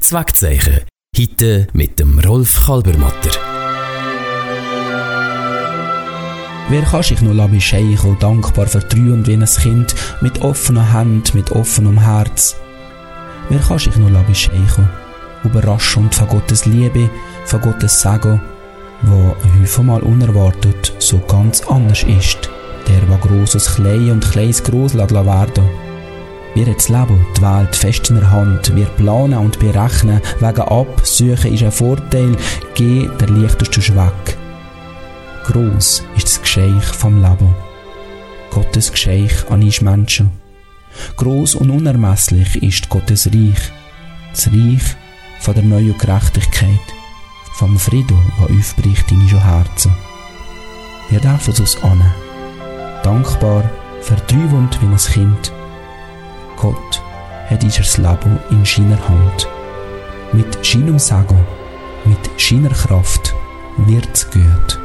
Zweckzeichen. Heute mit dem Rolf Kalbermatter. Wer kann sich noch bescheichen, dankbar vertrauen wie ein Kind, mit offener Hand, mit offenem Herz? Wer kann sich noch bescheichen, überraschend von Gottes Liebe, von Gottes Segen, wo häufig mal unerwartet so ganz anders ist, der Grosses klein und Kleines gross werden. Wir haben das Leben, die Welt fest in der Hand. Wir planen und berechnen. Wegen Absuchen ist ein Vorteil, geh der leichteste Schweck. Gross ist das Geschenk vom Leben. Gottes Geschenk an uns Menschen. Gross und unermesslich ist Gottes Reich. Das Reich von der neuen Gerechtigkeit. Vom Frieden, der aufbricht in unser Herzen. Wir dürfen uns annehmen. Dankbar, vertrauend wie ein Kind. Gott hat unser Leben in seiner Hand. Mit seinem Segen, mit seiner Kraft wird's gut.